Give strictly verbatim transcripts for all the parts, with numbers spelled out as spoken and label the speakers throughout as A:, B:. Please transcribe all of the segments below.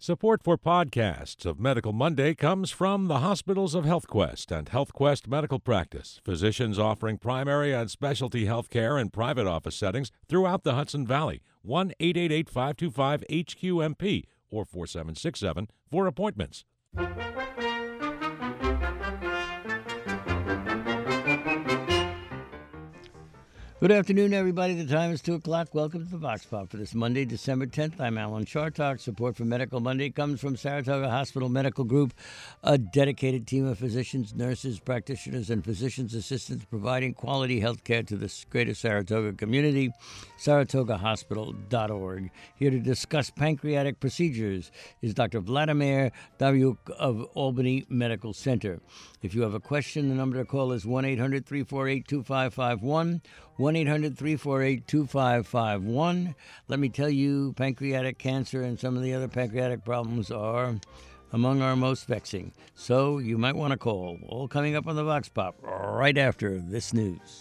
A: Support for podcasts of Medical Monday comes from the hospitals of HealthQuest and HealthQuest Medical Practice, physicians offering primary and specialty health care in private office settings throughout the Hudson Valley. one eight eight eight, five two five, H Q M P or four seven six seven for appointments.
B: Good afternoon, everybody. The time is two o'clock. Welcome to the Vox Pop for this Monday, December tenth. I'm Alan Chartock. Support for Medical Monday comes from Saratoga Hospital Medical Group, a dedicated team of physicians, nurses, practitioners, and physician's assistants providing quality health care to the greater Saratoga community. Saratoga Hospital dot org. Here to discuss pancreatic procedures is Doctor Vladimir Daryuk of Albany Medical Center. If you have a question, the number to call is one eight hundred, three four eight, two five five one. one eight hundred, three four eight, two five five one. Let me tell you, pancreatic cancer and some of the other pancreatic problems are among our most vexing. So you might want to call. All coming up on the Vox Pop right after this news.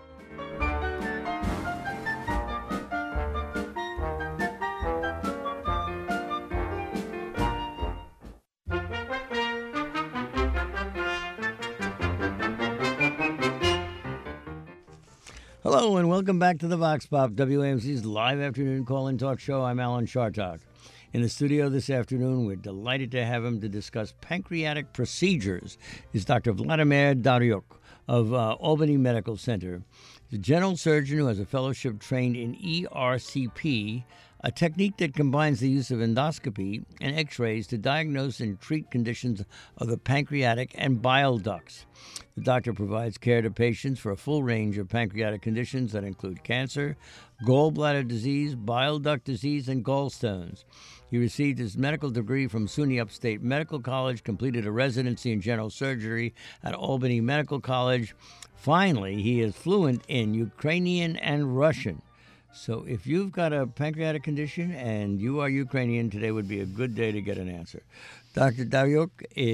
B: Hello and welcome back to the Vox Pop, W A M C's live afternoon call-in talk show. I'm Alan Chartock. In the studio this afternoon, we're delighted to have him to discuss pancreatic procedures. Is Doctor Vladimir Daryuk of uh, Albany Medical Center. He's a general surgeon who has a fellowship trained in E R C P, a technique that combines the use of endoscopy and x-rays to diagnose and treat conditions of the pancreatic and bile ducts. The doctor provides care to patients for a full range of pancreatic conditions that include cancer, gallbladder disease, bile duct disease, and gallstones. He received his medical degree from SUNY Upstate Medical College, completed a residency in general surgery at Albany Medical College. Finally, he is fluent in Ukrainian and Russian. So if you've got a pancreatic condition and you are Ukrainian, today would be a good day to get an answer. Doctor Daryuk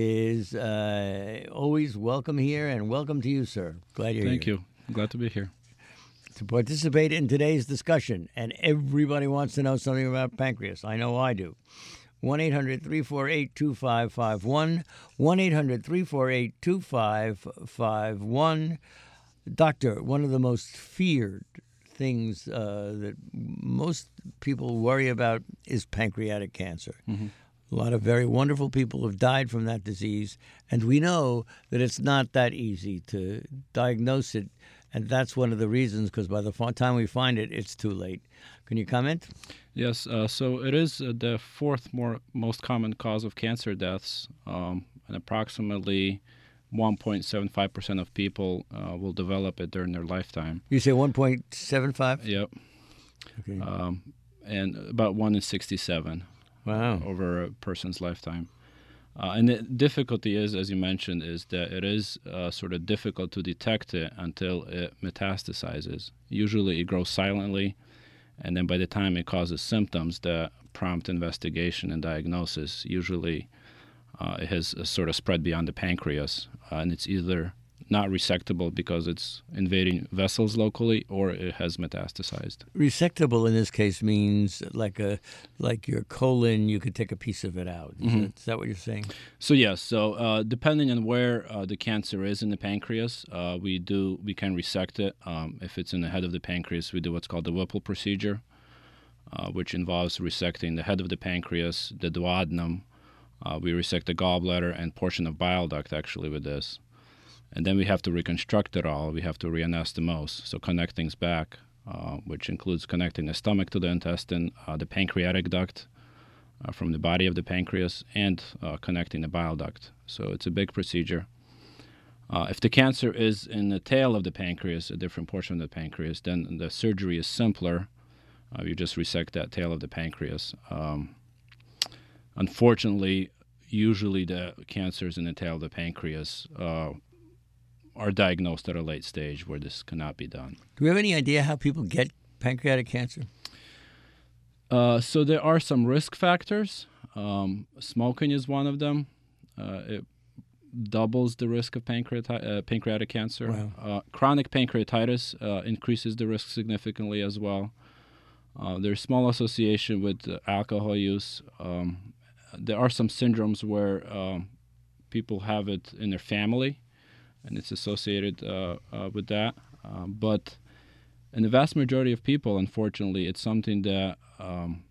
B: is uh, always welcome here, and welcome to you, sir. Glad you're
C: Thank
B: here.
C: you. I'm glad to be here.
B: To participate in today's discussion, and everybody wants to know something about pancreas. I know I do. one eight hundred, three four eight, two five five one. one eight hundred, three four eight, two five five one. Doctor, one of the most feared things uh, that most people worry about is pancreatic cancer. Mm-hmm. A lot of very wonderful people have died from that disease, and we know that it's not that easy to diagnose it, and that's one of the reasons, because by the time we find it, it's too late. Can you comment?
C: Yes, uh, so it is uh, the fourth more most common cause of cancer deaths, um, and approximately one point seven five percent of people uh, will develop it during their lifetime.
B: You say one point seven five?
C: Yep.
B: Okay.
C: Um, and about one in sixty-seven.
B: Wow.
C: Over a person's lifetime. Uh, and the difficulty is, as you mentioned, is that it is uh, sort of difficult to detect it until it metastasizes. Usually it grows silently, and then by the time it causes symptoms that prompt investigation and diagnosis, usually uh, it has uh, sort of spread beyond the pancreas, uh, and it's either not resectable because it's invading vessels locally, or it has metastasized.
B: Resectable in this case means like a like your colon, you could take a piece of it out. Is,
C: Mm-hmm.
B: that, is that what you're saying?
C: So yes, so uh, depending on where uh, the cancer is in the pancreas, uh, we do we can resect it. Um, if it's in the head of the pancreas, we do what's called the Whipple procedure, uh, which involves resecting the head of the pancreas, the duodenum. Uh, we resect the gallbladder and portion of bile duct actually with this. And then we have to reconstruct it all. We have to reanastomose, so connect things back, uh, which includes connecting the stomach to the intestine, uh, the pancreatic duct uh, from the body of the pancreas, and uh, connecting the bile duct. So it's a big procedure. Uh, if the cancer is in the tail of the pancreas, a different portion of the pancreas, then the surgery is simpler. Uh, you just resect that tail of the pancreas. Um, unfortunately, usually the cancers in the tail of the pancreas uh, are diagnosed at a late stage where this cannot be done.
B: Do we have any idea how people get pancreatic cancer?
C: Uh, so there are some risk factors. Um, smoking is one of them. Uh, it doubles the risk of pancreati- uh, pancreatic cancer.
B: Wow.
C: Uh, chronic pancreatitis uh, increases the risk significantly as well. Uh, there's small association with uh, alcohol use. Um, there are some syndromes where um, people have it in their family, and it's associated uh, uh, with that. Um, but in the vast majority of people, unfortunately, it's something that um,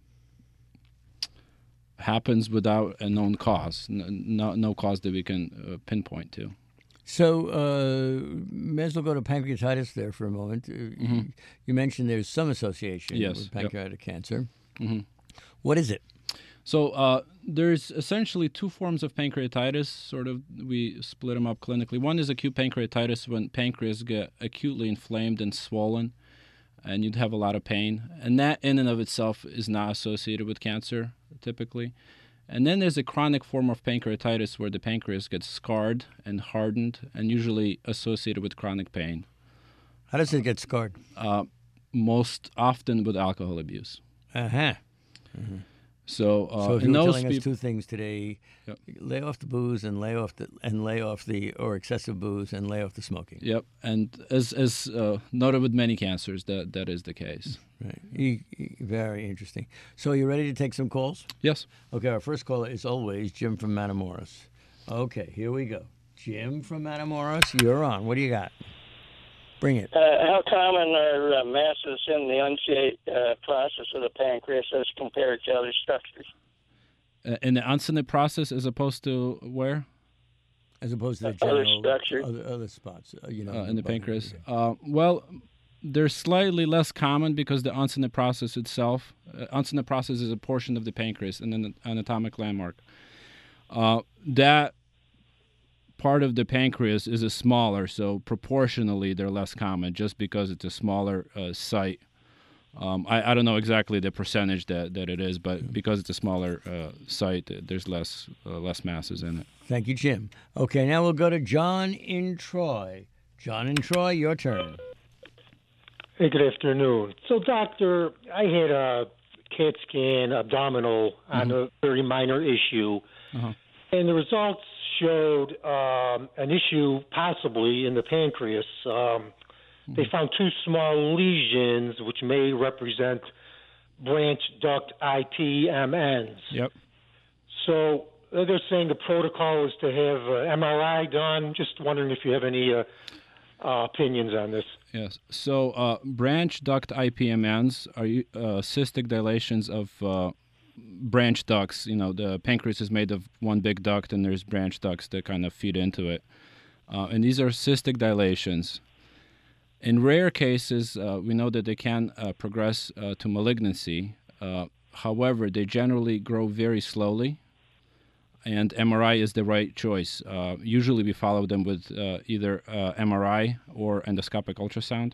C: happens without a known cause, no, no cause that we can uh, pinpoint to.
B: So, uh, may as well go to pancreatitis there for a moment. Mm-hmm. You mentioned there's some association
C: yes,
B: with pancreatic yep. cancer.
C: Mm-hmm.
B: What is it?
C: So, uh, there's essentially two forms of pancreatitis, sort of, we split them up clinically. One is acute pancreatitis, when pancreas get acutely inflamed and swollen, and you'd have a lot of pain. And that in and of itself is not associated with cancer, typically. And then there's a chronic form of pancreatitis where the pancreas gets scarred and hardened and usually associated with chronic pain.
B: How does it get scarred?
C: Uh, most often with alcohol abuse.
B: Uh-huh. Mm-hmm.
C: So, uh,
B: so if
C: in
B: you were
C: those
B: telling us
C: peop-
B: two things today, yep. lay off the booze and lay off the and lay off the or excessive booze and lay off the smoking.
C: Yep, and as as uh, noted with many cancers, that that is the case.
B: Right. E- e- very interesting. So, are you ready to take some calls?
C: Yes.
B: Okay. Our first caller is always Jim from Matamoros. Okay, here we go. Jim from Matamoros, you're on. What do you got? Bring it.
D: Uh, how common are uh, masses in the unsate uh, process of the pancreas as compared to other structures?
C: Uh, in the uncinate process, as opposed to where?
B: As opposed to the
D: other
B: general,
D: structure,
B: other, other spots, uh, you know,
C: uh, in the pancreas.
B: Yeah.
C: Uh, well, they're slightly less common because the uncinate process itself, uh, uncinate process is a portion of the pancreas and an anatomic landmark. Uh, that part of the pancreas is a smaller, so proportionally they're less common just because it's a smaller uh, site. Um, I, I don't know exactly the percentage that, that it is, but because it's a smaller uh, site, there's less uh, less masses in it.
B: Thank you, Jim. Okay, now we'll go to John in Troy. John in Troy, your turn.
E: Hey, good afternoon. So, doctor, I had a CAT scan abdominal mm-hmm. on a very minor issue, uh-huh. and the results showed um, an issue possibly in the pancreas. Um, mm-hmm. They found two small lesions which may represent branch duct I P M Ns.
C: Yep.
E: So uh, they're saying the protocol is to have uh, M R I done. Just wondering if you have any uh, uh, opinions on this.
C: Yes. So uh, branch duct I P M Ns are uh, cystic dilations of uh, branch ducts. You know, the pancreas is made of one big duct, and there's branch ducts that kind of feed into it. Uh, and these are cystic dilations. In rare cases, uh, we know that they can uh, progress uh, to malignancy. Uh, however, they generally grow very slowly, and M R I is the right choice. Uh, usually we follow them with uh, either uh, M R I or endoscopic ultrasound.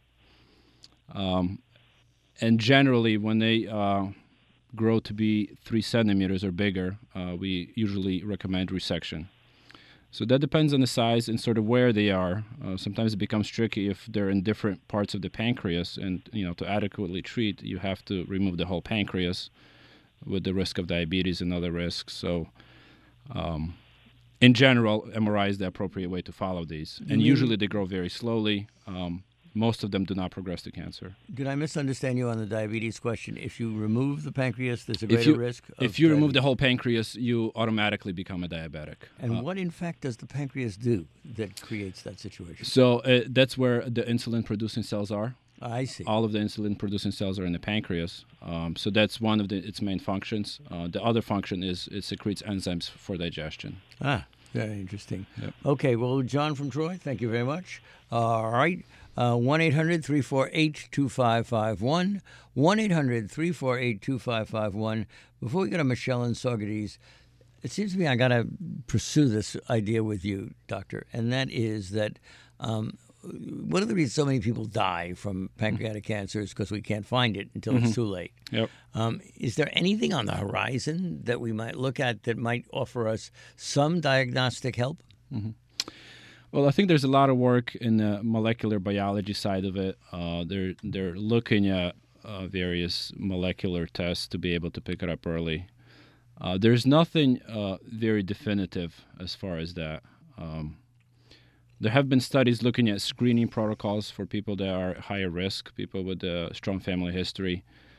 C: Um, and generally, when they uh, grow to be three centimeters or bigger, uh, we usually recommend resection. So that depends on the size and sort of where they are. Uh, sometimes it becomes tricky if they're in different parts of the pancreas, and you know, to adequately treat, you have to remove the whole pancreas, with the risk of diabetes and other risks. So, um, in general, M R I is the appropriate way to follow these, and mm-hmm. usually they grow very slowly. Um, Most of them do not progress to cancer.
B: Did I misunderstand you on the diabetes question? If you remove the pancreas, there's a greater
C: if you,
B: risk of
C: If you
B: diabetes.
C: remove the whole pancreas, you automatically become a diabetic.
B: And
C: uh,
B: what, in fact, does the pancreas do that creates that situation?
C: So uh, that's where the insulin-producing cells are.
B: I see.
C: All of the insulin-producing cells are in the pancreas. Um, so that's one of the, its main functions. Uh, the other function is it secretes enzymes for digestion.
B: Ah, very interesting.
C: Yep.
B: Okay, well, John from Troy, thank you very much. All right. Uh, one eight hundred three four eight two five five one. one eight hundred three four eight two five five one. Before we go to Michelle and Saugerties, it seems to me I got to pursue this idea with you, Doctor, and that is that um, one of the reasons so many people die from pancreatic mm-hmm. cancer is because we can't find it until
C: mm-hmm.
B: it's too late.
C: Yep.
B: Um, is there anything on the horizon that we might look at that might offer us some diagnostic help?
C: Mm-hmm. Well, I think there's a lot of work in the molecular biology side of it. Uh, they're they're looking at uh, various molecular tests to be able to pick it up early. Uh, there's nothing uh, very definitive as far as that. Um, there have been studies looking at screening protocols for people that are higher risk, people with a strong family history.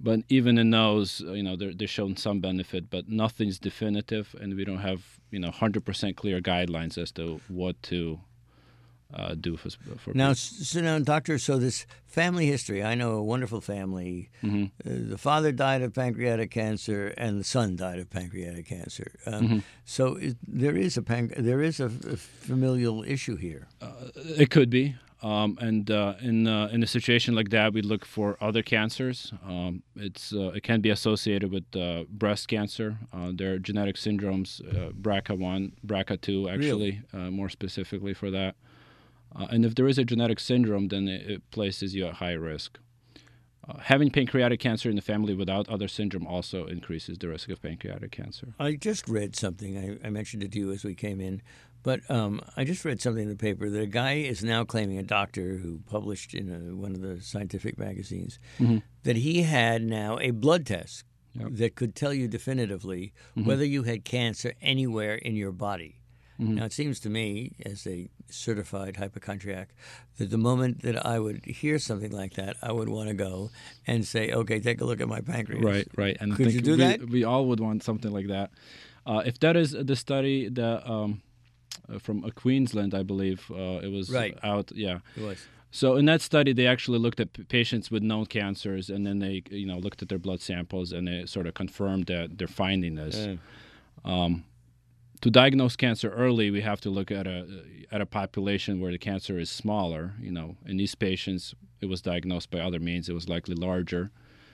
C: But even in those, you know, they're, they're showing some benefit, but nothing's definitive, and we don't have, you know, one hundred percent clear guidelines as to what to uh, do for, for
B: now,
C: people.
B: so now, doctor, so this family history, I know a wonderful family.
C: Mm-hmm.
B: Uh, the father died of pancreatic cancer, and the son died of pancreatic cancer. Um,
C: Mm-hmm.
B: So it, there is a panc- there is a, a familial issue here.
C: Uh, it could be. Um, and uh, in uh, in a situation like that, we look for other cancers. Um, it's uh, it can be associated with uh, breast cancer. Uh, there are genetic syndromes, uh, B R C A one, B R C A two, actually, uh, more specifically for that. Uh, and if there is a genetic syndrome, then it, it places you at high risk. Uh, having pancreatic cancer in the family without other syndrome also increases the risk of pancreatic cancer.
B: I just read something. I, I mentioned it to you as we came in. But um, I just read something in the paper that a guy is now claiming, a doctor who published in a, one of the scientific magazines,
C: Mm-hmm.
B: that he had now a blood test
C: Yep.
B: that could tell you definitively
C: Mm-hmm.
B: whether you had cancer anywhere in your body.
C: Mm-hmm.
B: Now, it seems to me, as a certified hypochondriac, that the moment that I would hear something like that, I would want to go and say, okay, take a look at my pancreas.
C: Right, right. And
B: Could
C: think
B: you do
C: we,
B: that?
C: We all would want something like that. Uh, if that is the study that um, uh, from uh, Queensland, I believe uh, it was
B: Right.
C: out. Yeah.
B: It was.
C: So in that study, they actually looked at p- patients with known cancers, and then they, you know, looked at their blood samples, and they sort of confirmed that their finding this.
B: Uh,
C: Um, to diagnose cancer early, we have to look at a at a population where the cancer is smaller. You know, in these patients, it was diagnosed by other means; it was likely larger,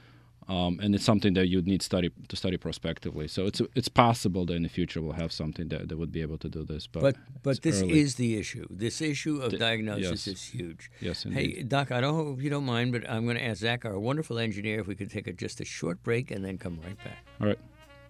C: um, and it's something that you'd need study to study prospectively. So it's it's possible that in the future we'll have something that, that would be able to do this. But
B: But but
C: it's
B: this
C: early.
B: is the issue. This issue of
C: The-
B: diagnosis
C: yes.
B: is huge.
C: Yes,
B: Hey,
C: indeed.
B: Doc, I don't hope you don't mind, but I'm going to ask Zach, our wonderful engineer, if we could take a, just a short break and then come right back.
C: All right.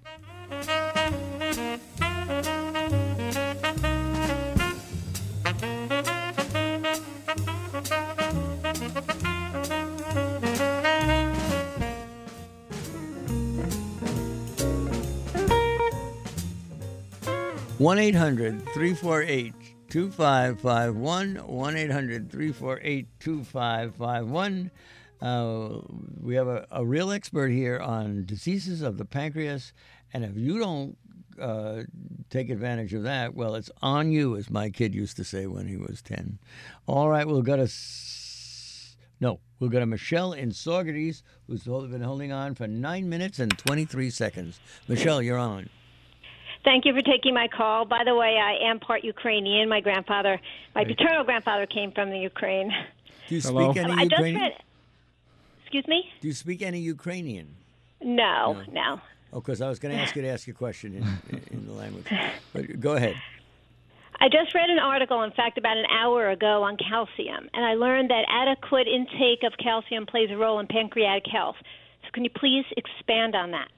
B: one eight hundred three four eight two five five one, one eight hundred three four eight two five five one. Uh, we have a, a real expert here on diseases of the pancreas, and if you don't uh, take advantage of that, well, it's on you, as my kid used to say when he was ten. All right, we'll go to... S- no, we'll go to Michelle in Saugerties, who's been holding on for nine minutes and twenty-three seconds. Michelle, you're on.
F: Thank you for taking my call. By the way, I am part Ukrainian. My grandfather, my
B: Right.
F: paternal grandfather came from the Ukraine.
B: Do you
C: Hello?
B: speak any
F: I just
B: Ukrainian?
F: read, excuse me?
B: Do you speak any Ukrainian?
F: No, no.
B: Oh, because I was going to ask you to ask you a question in, in the language. But go ahead.
F: I just read an article, in fact, about an hour ago on calcium, and I learned that adequate intake of calcium plays a role in pancreatic health. So can you please expand on that?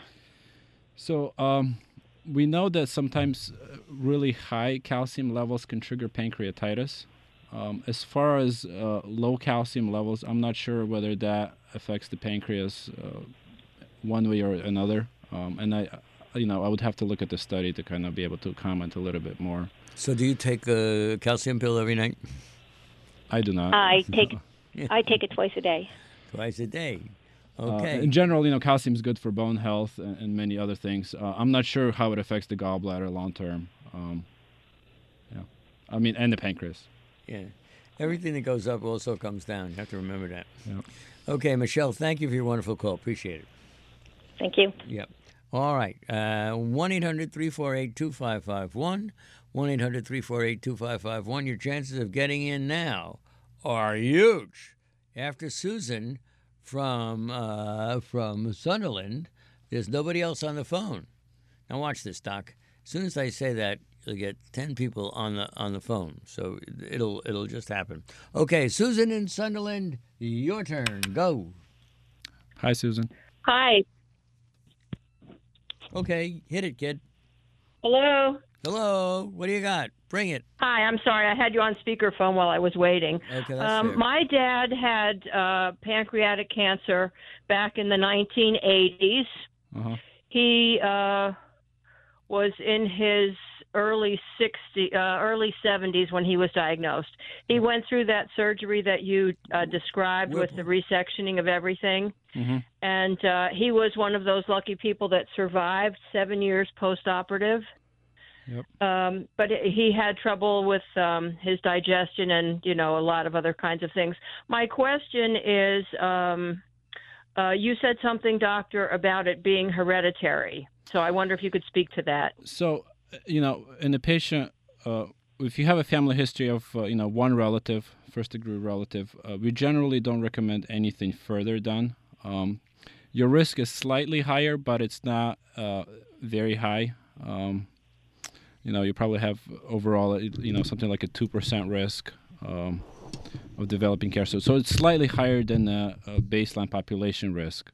C: So um, we know that sometimes uh, really high calcium levels can trigger pancreatitis. Um, as far as uh, low calcium levels, I'm not sure whether that affects the pancreas uh, one way or another. Um, and I, you know, I would have to look at the study to kind of be able to comment a little bit more.
B: So do you take a calcium pill every night?
C: I do not.
F: I take I take it twice a day.
B: Twice a day.
C: Uh,
B: Okay.
C: in general, you know, calcium is good for bone health and, and many other things. Uh, I'm not sure how it affects the gallbladder long term. Um, yeah, I mean, and the pancreas.
B: Yeah. Everything that goes up also comes down. You have to remember that.
C: Yeah.
B: Okay, Michelle, thank you for your wonderful call. Appreciate it.
F: Thank you.
B: Yep. All right. Uh, one eight hundred three four eight two five five one. one eight hundred three four eight two five five one. Your chances of getting in now are huge. After Susan from uh, from Sunderland, there's nobody else on the phone. Now watch this, Doc. As soon as I say that, you'll get ten people on the on the phone. So it'll it'll just happen. Okay, Susan in Sunderland, your turn. Go.
C: Hi, Susan.
G: Hi.
B: Okay, hit it, kid.
G: Hello.
B: Hello. What do you got? Bring it.
G: Hi. I'm sorry. I had you on speakerphone while I was waiting.
B: Okay, that's
G: Um,
B: fair.
G: my dad had uh, pancreatic cancer back in the nineteen eighties.
C: Uh-huh.
G: He uh, was in his early sixty, uh, early seventies when he was diagnosed. He went through that surgery that you uh, described with the resectioning of everything.
C: Mm-hmm.
G: And uh, he was one of those lucky people that survived seven years post-operative.
C: Yep.
G: Um, but he had trouble with um, his digestion and, you know, a lot of other kinds of things. My question is, um, uh, you said something, doctor, about it being hereditary. So I wonder if you could speak to that.
C: So, you know, in the patient, uh, if you have a family history of, uh, you know, one relative, first-degree relative, uh, we generally don't recommend anything further done. Um, your risk is slightly higher, but it's not uh, very high. Um, you know, you probably have overall, you know, something like a two percent risk um, of developing cancer. So it's slightly higher than the uh, baseline population risk.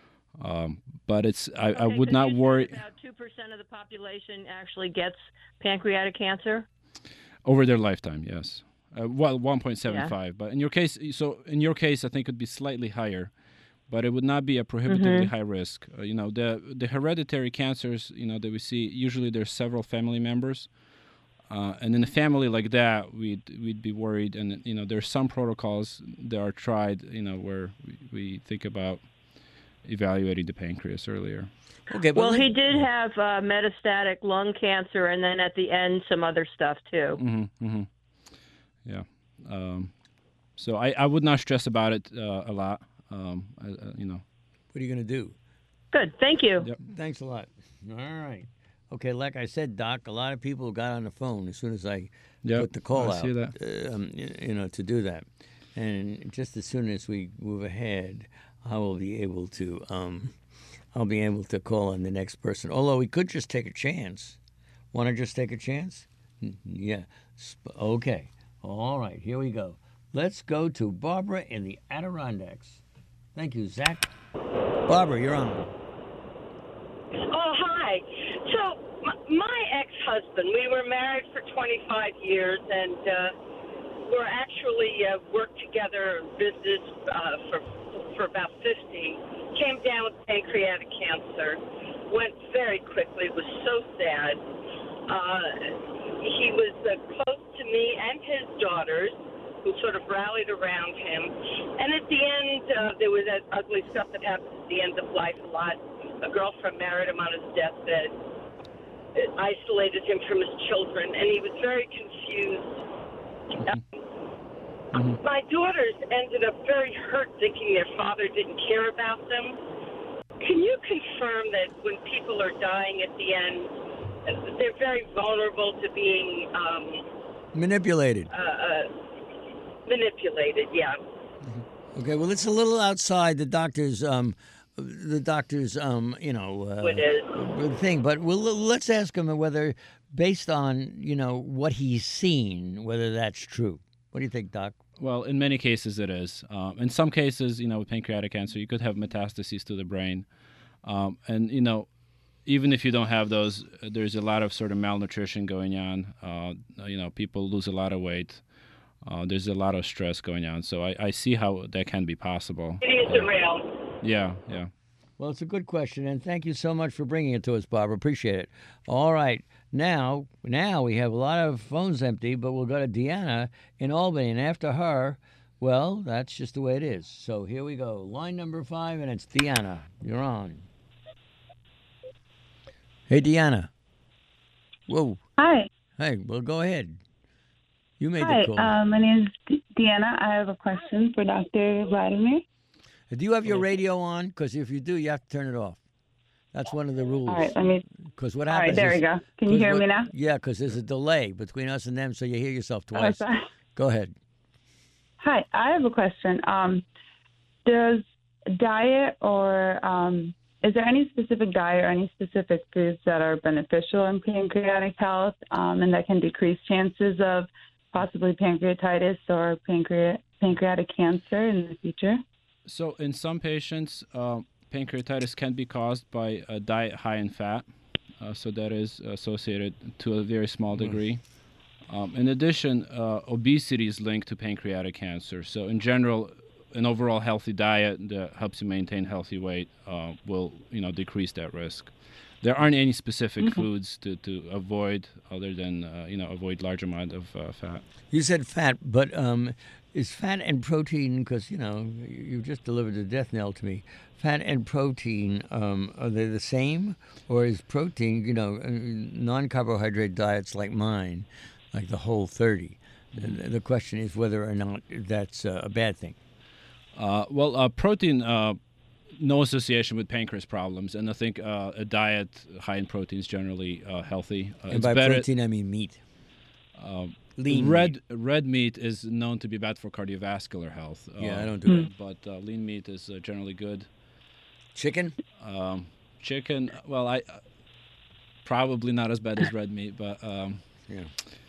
C: Um, but it's, I,
G: Okay,
C: I would
G: 'cause
C: not
G: you said
C: worry.
G: About two percent of the population actually gets pancreatic cancer?
C: Over their lifetime, yes. Uh, well, one point seven five. Yeah. But in your case, so in your case, I think it would be slightly higher, but it would not be a prohibitively
G: Mm-hmm.
C: high risk. Uh, you know, the the hereditary cancers, you know, that we see, usually there's several family members. Uh, and in a family like that, we'd we'd be worried. And, you know, there's some protocols that are tried, you know, where we, we think about evaluating the pancreas earlier.
B: Okay, but
G: Well,
B: let-
G: he did have uh, metastatic lung cancer, and then at the end, some other stuff too.
C: Mm-hmm, mm-hmm. Yeah. Um, so I, I would not stress about it uh, a lot. Um, I, uh, you know.
B: What are you going to do?
G: Good, thank you.
C: Yep.
B: Thanks a lot. All right. Okay, like I said, Doc, a lot of people got on the phone as soon as I
C: Yep,
B: put the call
C: I
B: out,
C: see that.
B: uh, um, y- you know, to do that. And just as soon as we move ahead, I will be able to, um, I'll be able to call on the next person. Although we could just take a chance. Want to just take a chance? Mm, Yeah. Sp- Okay. All right. Here we go. Let's go to Barbara in the Adirondacks. Thank you, Zach. Barbara, you're on.
H: Oh, hi. So, m- my ex-husband, we were married for twenty-five years, and uh, we're actually uh, worked together in business uh, for for about fifty. Came down with pancreatic cancer. Went very quickly. Was so sad. Uh, he was uh, close to me and his daughters, who sort of rallied around him. And at the end, uh, there was that ugly stuff that happens at the end of life a lot. A girlfriend married him on his deathbed. It isolated him from his children, and he was very confused.
C: Mm-hmm.
H: My daughters ended up very hurt, thinking their father didn't care about them. Can you confirm that when people are dying at the end, they're very vulnerable to being um,
B: Manipulated.
H: uh, uh, manipulated? Yeah.
B: Okay, well, it's a little outside the doctor's, um, the doctor's, um, you know, uh,
H: It is.
B: thing. But we'll, let's ask him whether, based on you know what he's seen, whether that's true. What do you think, Doc?
C: Well, in many cases it is. Um, in some cases, you know, with pancreatic cancer, you could have metastases to the brain. Um, and, you know, even if you don't have those, there's a lot of sort of malnutrition going on. Uh, you know, people lose a lot of weight. Uh, there's a lot of stress going on. So I, I see how that can be possible.
H: It is around.
C: Yeah, yeah.
B: Well, it's a good question, and thank you so much for bringing it to us, Barbara. Appreciate it. All right, now, now we have a lot of phones empty, but we'll go to Deanna in Albany, and after her, well, that's just the way it is. So here we go. Line number five, and it's Deanna. You're on. Hey, Deanna. Whoa.
I: Hi.
B: Hey, well, go ahead. You made
I: Hi.
B: the call.
I: Uh, my name is D- Deanna. I have a question for Doctor Vladimir.
B: Do you have your radio on? Because if you do, you have to turn it off. That's one of the rules.
I: All right. Let me.
B: Because what
I: All
B: happens
I: right. There
B: is,
I: we go. Can you
B: 'cause
I: hear
B: what-
I: me now?
B: Yeah, because there's a delay between us and them, so you hear yourself
I: Oh,
B: twice.
I: sorry.
B: Go ahead.
I: Hi. I have a question. Um, does diet or um, is there any specific diet or any specific foods that are beneficial in pancreatic health um, and that can decrease chances of possibly pancreatitis or pancreatic pancreatic cancer in the future?
C: So in some patients, uh, pancreatitis can be caused by a diet high in fat. Uh, so that is associated to a very small degree. Um, in addition, uh, obesity is linked to pancreatic cancer. So in general, an overall healthy diet that helps you maintain healthy weight uh, will, you know, decrease that risk. there aren't any specific
B: Mm-hmm.
C: foods to, to avoid other than uh, you know avoid large amount of uh, fat.
B: You said fat, but um, is fat and protein, because, you know, you you just delivered the death knell to me. Fat and protein, um, are they the same? Or is protein, you know, uh, non-carbohydrate diets like mine, like the Whole thirty? The, the question is whether or not that's uh, a bad thing.
C: Uh, well, uh, protein, uh, no association with pancreas problems, and I think uh, a diet high in protein is generally uh, healthy. Uh,
B: And
C: it's
B: by
C: better,
B: protein, I mean meat.
C: Uh,
B: Lean
C: red
B: meat.
C: red meat is known to be bad for cardiovascular health.
B: Yeah,
C: uh,
B: I don't do that.
C: But uh, lean meat is uh, generally good.
B: Chicken?
C: Um, chicken, well, I uh, probably not as bad as red meat, but um,
B: Yeah.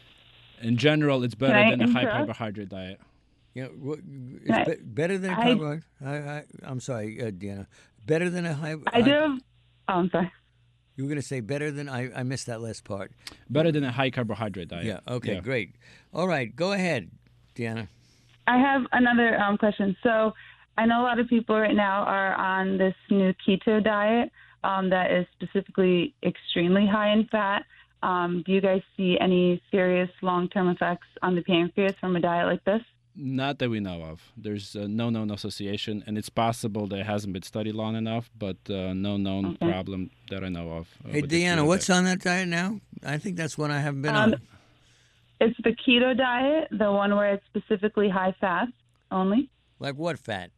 C: in general, it's better
I: Can I
C: than a high
I: interrupt?
C: carbohydrate diet.
B: Yeah, what, it's
I: I-
B: be- better than a
I: I-
B: carbohydrate. I, I, I'm sorry, uh, Deanna. Better than a high.
I: I do have, oh, I'm sorry.
B: You were going to say better than I. I missed that last part.
C: Better than a high carbohydrate diet.
B: Yeah. Okay.
C: Yeah.
B: Great. All right. Go ahead, Deanna.
I: I have another um, question. So I know a lot of people right now are on this new keto diet um, that is specifically extremely high in fat. Um, do you guys see any serious long-term effects on the pancreas from a diet like this?
C: Not that we know of. There's uh, no known association, and it's possible that it hasn't been studied long enough, but uh, no known
I: Okay.
C: problem that I know of. uh,
B: Hey,
C: with the
B: Deanna,
C: keto
B: what's
C: diet.
B: on that diet now? I think that's one I haven't been
I: Um,
B: on.
I: It's the keto diet, the one where it's specifically high fat only.
B: Like what fat?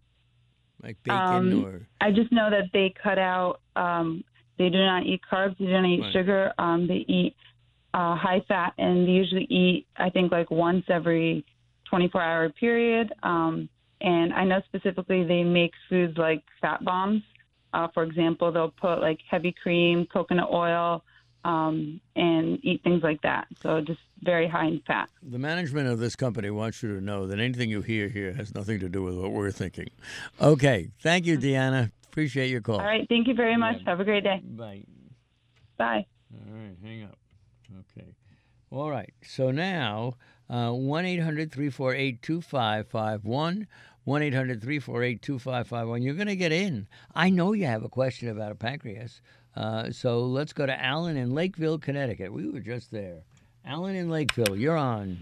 B: Like bacon
I: Um,
B: or?
I: I just know that they cut out, um, they do not eat carbs, they do not eat
B: Right.
I: sugar, um, they eat uh, high fat, and they usually eat, I think, like once every twenty-four hour period. Um, and I know specifically they make foods like fat bombs. Uh, for example, they'll put like heavy cream, coconut oil, um, and eat things like that. So just very high in fat.
B: The management of this company wants you to know that anything you hear here has nothing to do with what we're thinking. Okay. Thank you, Deanna. Appreciate your call.
I: All right. Thank you very much. Have a great day.
B: Bye.
I: Bye.
B: All right, hang up. Okay. All right. So now, uh, one eight hundred three four eight two five five one, one eight hundred three four eight two five five one. You're going to get in. I know you have a question about a pancreas. Uh, so let's go to Alan in Lakeville, Connecticut. We were just there. Alan in Lakeville, you're on.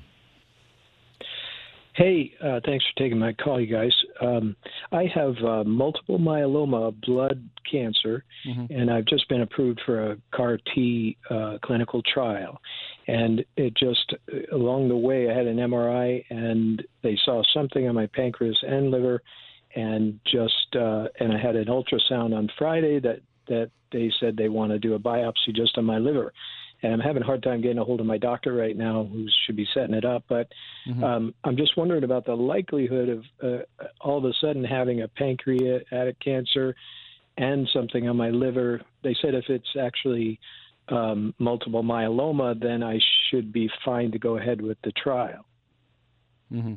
J: Hey, uh, thanks for taking my call, you guys. Um, I have uh, multiple myeloma blood cancer,
C: Mhm.
J: and I've just been approved for a CAR T uh, clinical trial. And it just, along the way, I had an M R I, and they saw something on my pancreas and liver, and just, uh, and I had an ultrasound on Friday that, that they said they want to do a biopsy just on my liver. And I'm having a hard time getting a hold of my doctor right now, who should be setting it up. But
C: Mhm.
J: um, I'm just wondering about the likelihood of uh, all of a sudden having a pancreatic cancer and something on my liver. They said if it's actually um, multiple myeloma, then I should be fine to go ahead with the trial.
C: hmm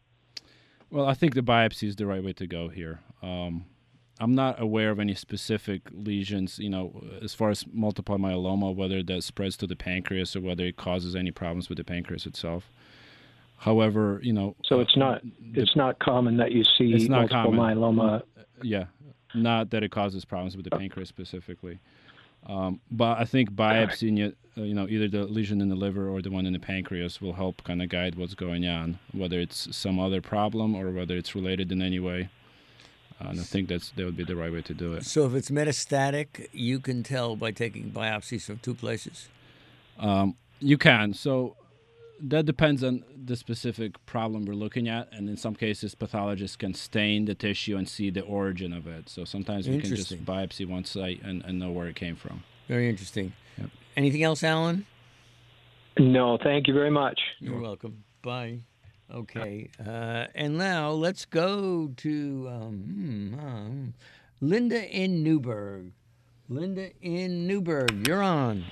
C: Well, I think the biopsy is the right way to go here. Um, I'm not aware of any specific lesions, you know, as far as multiple myeloma, whether that spreads to the pancreas or whether it causes any problems with the pancreas itself. However, you know,
J: So it's not it's not common that you see
C: It's not
J: multiple
C: common.
J: myeloma.
C: yeah, not that it causes problems with the pancreas specifically. Um, but I think biopsying it, uh, you know, either the lesion in the liver or the one in the pancreas will help kind of guide what's going on, whether it's some other problem or whether it's related in any way. Uh, and I think that's that would be the right way to do it.
B: So if it's metastatic, you can tell by taking biopsies from two places?
C: Um, you can. So that depends on the specific problem we're looking at, and in some cases, pathologists can stain the tissue and see the origin of it. So sometimes we can just
B: Interesting.
C: biopsy one site and, and know where it came from.
B: Very interesting.
C: Yep.
B: Anything else, Alan?
J: No, thank you very much.
B: You're welcome. Bye. Okay. Uh, and now let's go to um, hmm, um, Linda in Newburgh. Linda in Newburgh, you're on.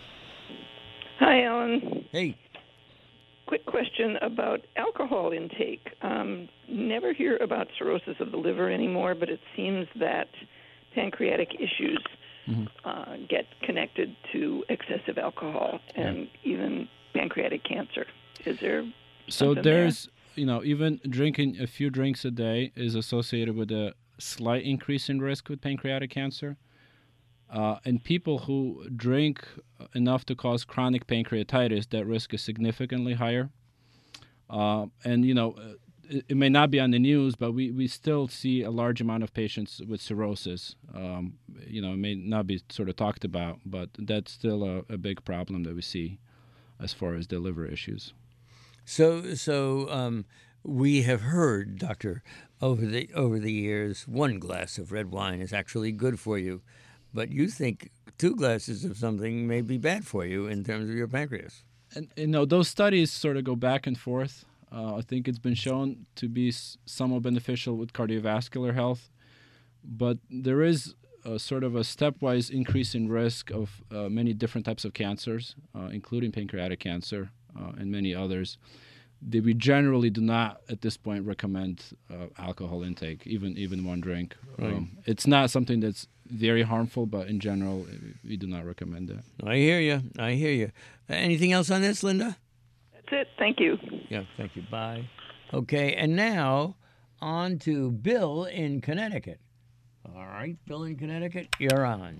K: Hi, Alan.
B: Hey.
K: Quick question about alcohol intake. Um, never hear about cirrhosis of the liver anymore, but it seems that pancreatic issues
C: Mm-hmm.
K: uh, get connected to excessive alcohol and even pancreatic cancer. Is there
C: So
K: something there?
C: there's, you know, even drinking a few drinks a day is associated with a slight increase in risk with pancreatic cancer. Uh, in people who drink enough to cause chronic pancreatitis, that risk is significantly higher. Uh, and, you know, it, it may not be on the news, but we, we still see a large amount of patients with cirrhosis. Um, you know, it may not be sort of talked about, but that's still a, a big problem that we see as far as the liver issues.
B: So, so um, we have heard, Doctor, over the over the years, one glass of red wine is actually good for you, but you think two glasses of something may be bad for you in terms of your pancreas.
C: And you know, those studies sort of go back and forth. Uh, I think it's been shown to be somewhat beneficial with cardiovascular health, but there is a sort of a stepwise increase in risk of uh, many different types of cancers, uh, including pancreatic cancer uh, and many others. That we generally do not, at this point, recommend uh, alcohol intake, even even one drink.
B: Right.
C: Um, it's not something that's very harmful, but in general, we do not recommend it.
B: I hear you. I hear you. Anything else on this, Linda?
K: That's it. Thank you.
B: Yeah, thank you. Bye. Okay, and now on to Bill in Connecticut. All right, Bill in Connecticut, you're on.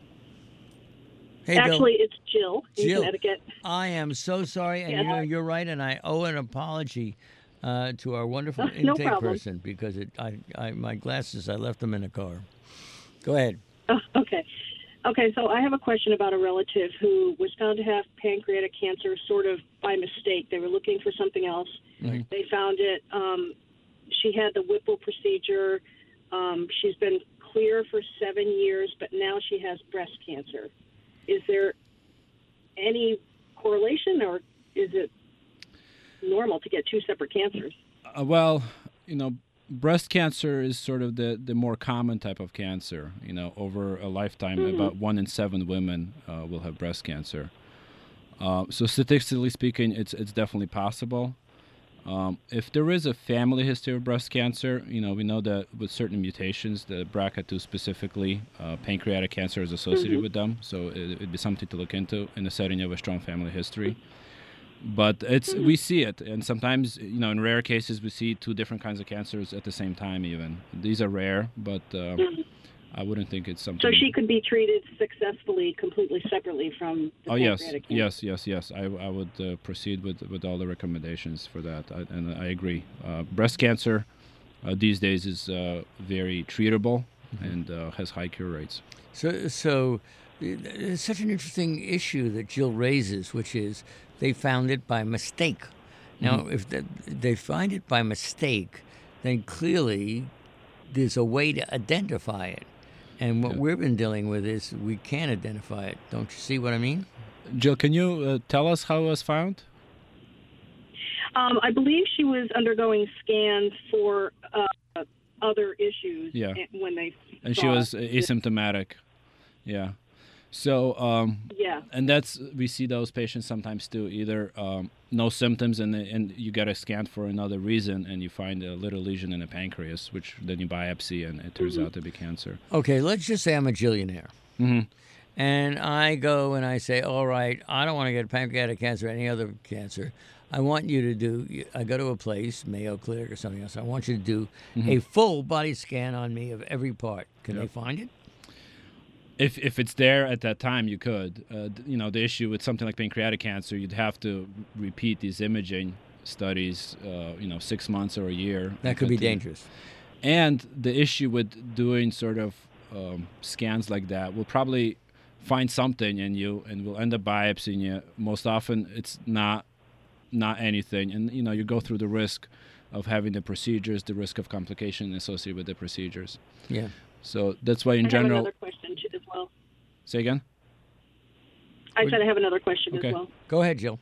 B: Hey,
L: Actually,
B: Bill.
L: it's Jill in
B: Jill,
L: Connecticut.
B: I am so sorry, and
L: Yeah.
B: you're, you're right, and I owe an apology uh, to our wonderful
L: Uh, no
B: intake
L: problem.
B: person because it, I, I, my glasses, I left them in the car. Go ahead.
L: Oh, okay. Okay, so I have a question about a relative who was found to have pancreatic cancer sort of by mistake. They were looking for something else.
B: Right.
L: They found it. Um, she had the Whipple procedure. Um, she's been clear for seven years, but now she has breast cancer. Is there any correlation, or is it normal to get two separate cancers?
C: Uh, well, you know, breast cancer is sort of the, the more common type of cancer. You know, over a lifetime,
L: Mhm.
C: about one in seven women uh, will have breast cancer. Uh, so statistically speaking, it's it's definitely possible. Um, if there is a family history of breast cancer, you know, we know that with certain mutations, the B R C A two specifically, uh, pancreatic cancer is associated
L: Mhm.
C: with them. So it, it'd be something to look into in the setting of a strong family history. But it's we see it, and sometimes, you know, in rare cases, we see two different kinds of cancers at the same time. Even these are rare, but uh,
L: Mhm.
C: I wouldn't think it's something.
L: So she could be treated successfully, completely separately from the
C: Oh yes,
L: pancreatic cancer.
C: yes, yes, yes. I, I would uh, proceed with with all the recommendations for that, I, and I agree. Uh, breast cancer uh, these days is uh, very treatable and uh, has high cure rates.
B: So, so it's such an interesting issue that Jill raises, which is they found it by mistake. Now,
C: Mhm.
B: if the, they find it by mistake, then clearly there's a way to identify it. And what
C: Yeah.
B: we've been dealing with is we can't identify it. Don't you see what I mean?
C: Jill, can you uh, tell us how it was found?
L: Um, I believe she was undergoing scans for uh, other issues
C: Yeah.
L: when they
C: And
L: saw
C: she was
L: it.
C: asymptomatic. Yeah. So, um,
L: Yeah.
C: and that's we see those patients sometimes too. Either um, no symptoms, and and you get a scan for another reason, and you find a little lesion in the pancreas, which then you biopsy, and it turns
L: Mhm.
C: out to be cancer.
B: Okay, let's just say I'm a Jillionaire.
C: Mm-hmm.
B: And I go and I say, all right, I don't want to get pancreatic cancer or any other cancer. I want you to do, I go to a place, Mayo Clinic or something else. I want you to do
C: Mhm.
B: a full body scan on me of every part. Can
C: Yep.
B: they find it?
C: If if it's there at that time, you could. Uh, th- you know, the issue with something like pancreatic cancer, you'd have to repeat these imaging studies. Uh, you know, six months or a year.
B: That could be
C: Continue.
B: dangerous.
C: And the issue with doing sort of um, scans like that, we'll probably find something in you, and we'll end up biopsying you. Most often, it's not not anything, and you know, you go through the risk of having the procedures, the risk of complication associated with the procedures.
B: Yeah.
C: So that's why, in
L: I
C: general.
L: have another question too, as well.
C: Say again.
L: I
B: Would-
L: said I have another question
C: Okay.
L: as well.
B: Go ahead, Jill.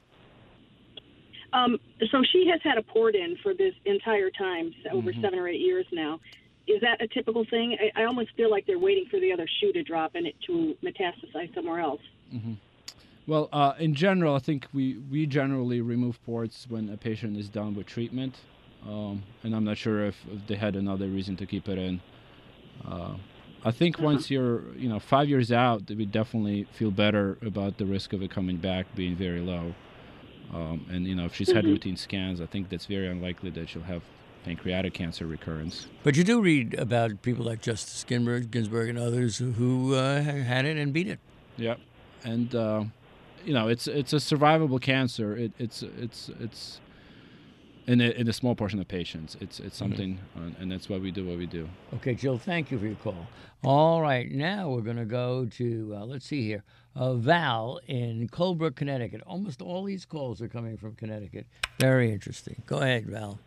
L: Um, so she has had a port in for this entire time, s- over
C: Mhm.
L: seven or eight years now. Is that a typical thing? I, I almost feel like they're waiting for the other shoe to drop and it to metastasize somewhere else.
C: hmm Well, uh, in general, I think we, we generally remove ports when a patient is done with treatment, um, and I'm not sure if, if they had another reason to keep it in. Uh, I think once you're, you know, five years out, we definitely feel better about the risk of it coming back being very low. Um, and you know, if she's had
L: Mhm.
C: routine scans, I think that's very unlikely that she'll have pancreatic cancer recurrence.
B: But you do read about people like Justice Ginsburg, Ginsburg and others who uh, had it and beat it.
C: Yep, and uh, you know it's it's a survivable cancer. It, it's it's it's in a, in a small portion of patients. It's it's something, mm-hmm. uh, and that's why we do what we do.
B: Okay, Jill, thank you for your call. All right, now we're going to go to uh, let's see here, uh, Val in Colebrook, Connecticut. Almost all these calls are coming from Connecticut. Very interesting. Go ahead, Val.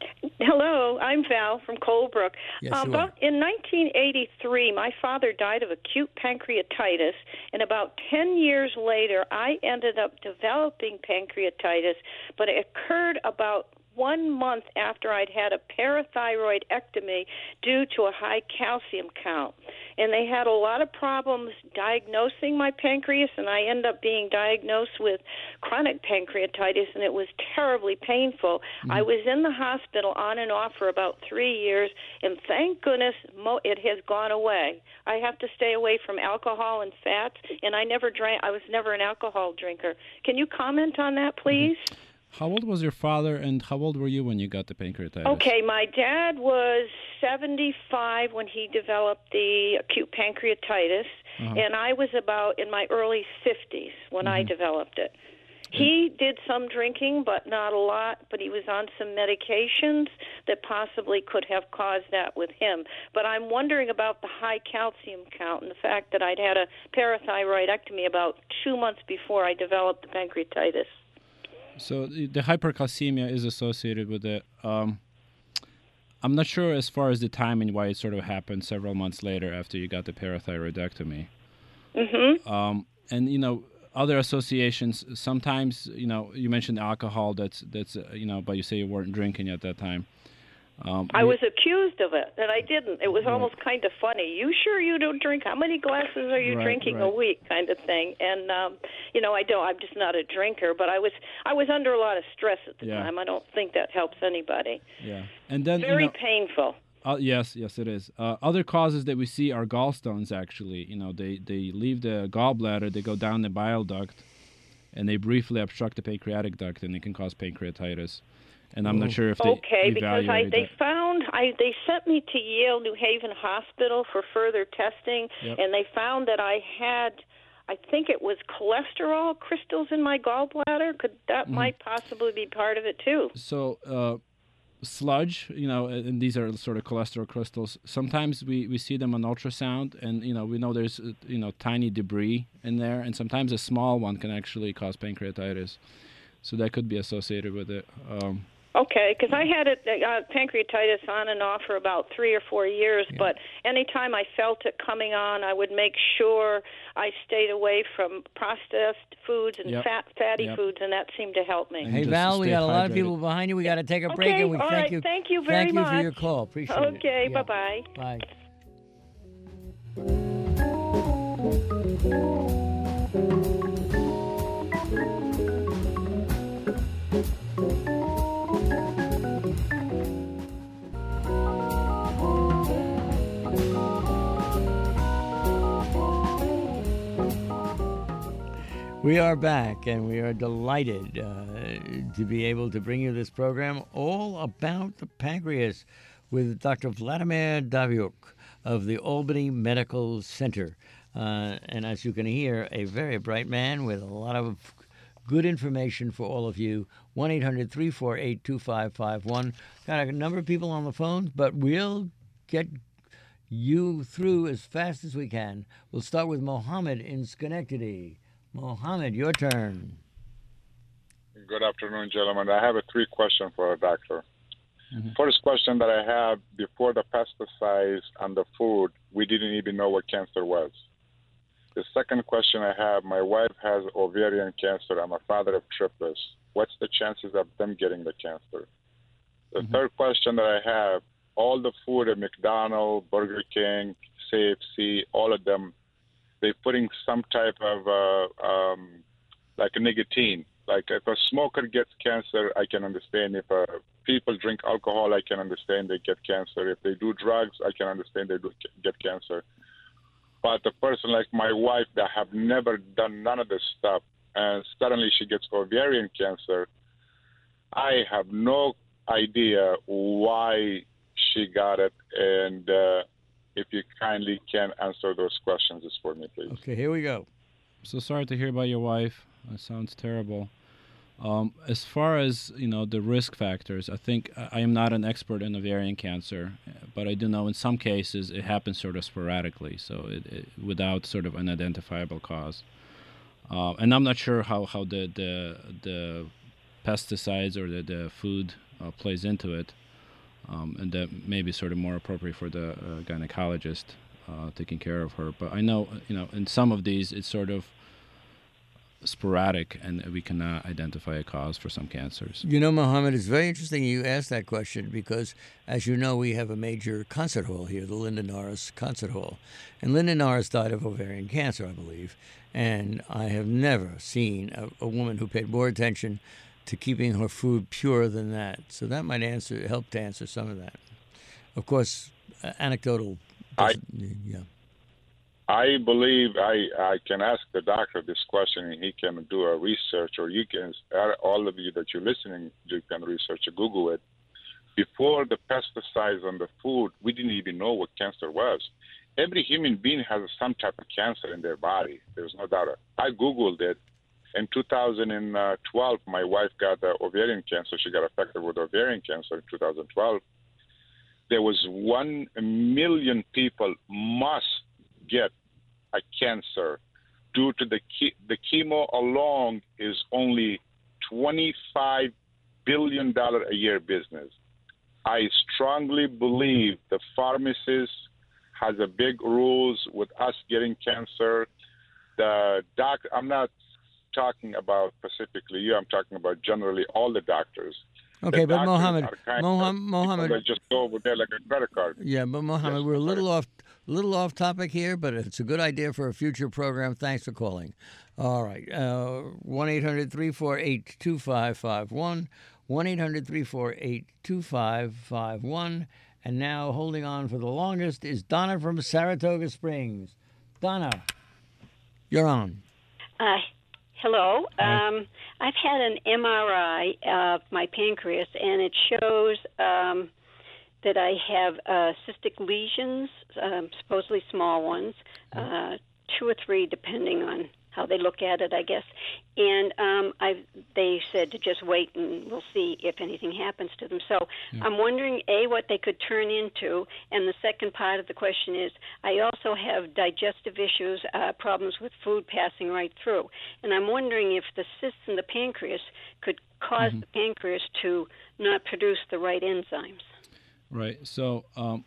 M: Hello, I'm Val from Colebrook.
B: Yes,
M: uh,
B: you
M: about
B: are.
M: in nineteen eighty-three, my father died of acute pancreatitis, and about ten years later, I ended up developing pancreatitis, but it occurred about one month after I'd had a parathyroidectomy due to a high calcium count. And they had a lot of problems diagnosing my pancreas, and I ended up being diagnosed with chronic pancreatitis, and it was terribly painful. Mm-hmm. I was in the hospital on and off for about three years, and thank goodness mo- it has gone away. I have to stay away from alcohol and fats, and I never drank. I was never an alcohol drinker. Can you comment on that, please?
C: Mm-hmm. How old was your father, and how old were you when you got the pancreatitis?
M: Okay, my dad was seventy-five when he developed the acute pancreatitis, uh-huh. and I was about in my early fifties when mm-hmm. I developed it. He did some drinking, but not a lot, but he was on some medications that possibly could have caused that with him. But I'm wondering about the high calcium count and the fact that I'd had a parathyroidectomy about two months before I developed the pancreatitis.
C: So the hypercalcemia is associated with it. Um, I'm not sure as far as the timing why it sort of happened several months later after you got the parathyroidectomy.
M: Mm-hmm.
C: Um, and, you know, other associations, sometimes, you know, you mentioned alcohol, that's, that's uh, you know, but you say you weren't drinking at that time. Um,
M: I was accused of it, and I didn't. It was
C: right.
M: almost kind of funny. You sure you don't drink? How many glasses are you
C: right,
M: drinking
C: right.
M: a week, kind of thing? And um, you know, I don't. I'm just not a drinker. But I was, I was under a lot of stress at the
C: yeah.
M: time. I don't think that helps anybody.
C: Yeah, and then
M: very
C: you know,
M: painful.
C: Uh, yes, yes, it is. Uh, other causes that we see are gallstones. Actually, you know, they they leave the gallbladder, they go down the bile duct, and they briefly obstruct the pancreatic duct, and it can cause pancreatitis. And I'm not sure if they
M: okay because I they
C: that.
M: found I they sent me to Yale New Haven Hospital for further testing,
C: yep.
M: and they found that I had, I think it was cholesterol crystals in my gallbladder. Could that
C: mm-hmm.
M: might possibly be part of it too?
C: So uh, sludge, you know, and these are sort of cholesterol crystals. Sometimes we, we see them on ultrasound, and you know we know there's uh, you know tiny debris in there, and sometimes a small one can actually cause pancreatitis. So that could be associated with it. Um,
M: Okay, because I had it, uh, pancreatitis on and off for about three or four years, yeah. but anytime I felt it coming on, I would make sure I stayed away from processed foods and
C: yep.
M: fat, fatty
C: yep.
M: foods, and that seemed to help me.
C: And
B: hey, Val, we got a lot of people behind you. We got to take a break,
M: okay,
B: and we
M: all
B: thank
M: right.
B: you.
M: Thank you very
B: thank
M: much.
B: Thank you for your call. Appreciate it.
M: Okay,
B: yeah.
M: bye-bye.
B: Bye. We are back, and we are delighted uh, to be able to bring you this program all about the pancreas with Doctor Vladimir Davyuk of the Albany Medical Center. Uh, and as you can hear, a very bright man with a lot of good information for all of you. one eight hundred three four eight two five five one. Got a number of people on the phone, but we'll get you through as fast as we can. We'll start with Mohammed in Schenectady. Mohammed, your turn.
N: Good afternoon, gentlemen. I have a three question for a doctor.
C: Mm-hmm.
N: First question that I have, before the pesticides and the food, we didn't even know what cancer was. The second question I have, my wife has ovarian cancer. I'm a father of triplets. What's the chances of them getting the cancer? The mm-hmm. third question that I have, all the food at McDonald's, Burger King, C F C, all of them, they're putting some type of uh, um, like a nicotine. Like if a smoker gets cancer, I can understand. If uh, people drink alcohol, I can understand they get cancer. If they do drugs, I can understand they do get cancer. But a person like my wife that have never done none of this stuff, and suddenly she gets ovarian cancer, I have no idea why she got it, and uh, if you kindly can answer those questions for me, please.
B: Okay, here we go.
C: So sorry to hear about your wife. That sounds terrible. Um, as far as you know, the risk factors, I think I am not an expert in ovarian cancer, but I do know in some cases it happens sort of sporadically, so it, it, without sort of an identifiable cause. Uh, and I'm not sure how, how the, the the pesticides or the, the food uh, plays into it, um, and that may be sort of more appropriate for the uh, gynecologist uh, taking care of her. But I know, you know, in some of these, it's sort of sporadic, and we cannot identify a cause for some cancers.
B: You know, Mohammed, it's very interesting you asked that question because, as you know, we have a major concert hall here, the Linda Norris Concert Hall. And Linda Norris died of ovarian cancer, I believe. And I have never seen a, a woman who paid more attention to keeping her food pure than that. So that might answer, help to answer some of that. Of course, uh, anecdotal.
N: I,
B: yeah.
N: I believe I, I can ask the doctor this question, and he can do a research, or you can, all of you that you're listening, you can research or Google it. Before the pesticides on the food, we didn't even know what cancer was. Every human being has some type of cancer in their body. There's no doubt. I Googled it. In two thousand twelve, my wife got uh, ovarian cancer. She got affected with ovarian cancer in two thousand twelve. There was one million people must get a cancer due to the ke- the chemo alone is only twenty-five billion dollars a year business. I strongly believe the pharmacist has a big rules with us getting cancer. The doc, I'm not talking about specifically you, I'm talking about generally all the doctors.
B: Okay,
N: the
B: but Mohammed,
N: Mohammed,
B: Mohammed,
N: they just go over there like a credit card.
B: Yeah, but Mohammed, yes, we're a little off, little off topic here, but it's a good idea for a future program. Thanks for calling. All right, uh, one eight hundred three four eight two five five one, one eight hundred three four eight two five five one, and now holding on for the longest is Donna from Saratoga Springs. Donna, you're on.
O: Uh, hello.
B: Hi.
O: Um, I've had an M R I of my pancreas, and it shows um, that I have uh, cystic lesions, um, supposedly small ones, uh, two or three, depending on how they look at it, I guess. And um, I, they said to just wait and we'll see if anything happens to them. So yeah. I'm wondering, A, what they could turn into, and the second part of the question is, I also have digestive issues, uh, problems with food passing right through. And I'm wondering if the cysts in the pancreas could cause mm-hmm. the pancreas to not produce the right enzymes.
C: Right. So um,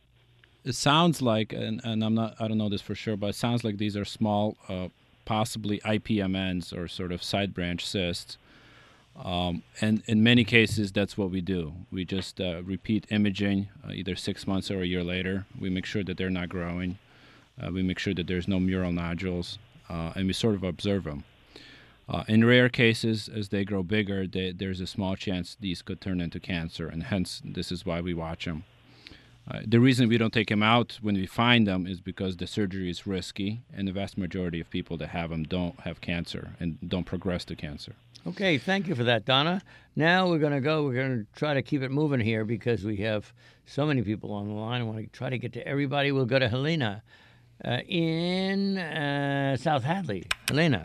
C: it sounds like, and, and I'm not, I don't know this for sure, but it sounds like these are small uh, possibly I P M Ns or sort of side branch cysts. Um, and in many cases, that's what we do. We just uh, repeat imaging uh, either six months or a year later. We make sure that they're not growing. Uh, we make sure that there's no mural nodules, uh, and we sort of observe them. Uh, in rare cases, as they grow bigger, they, there's a small chance these could turn into cancer, and hence this is why we watch them. Uh, the reason we don't take them out when we find them is because the surgery is risky, and the vast majority of people that have them don't have cancer and don't progress to cancer.
B: Okay, thank you for that, Donna. Now we're going to go. We're going to try to keep it moving here because we have so many people on the line. I want to try to get to everybody. We'll go to Helena uh, in uh, South Hadley. Helena.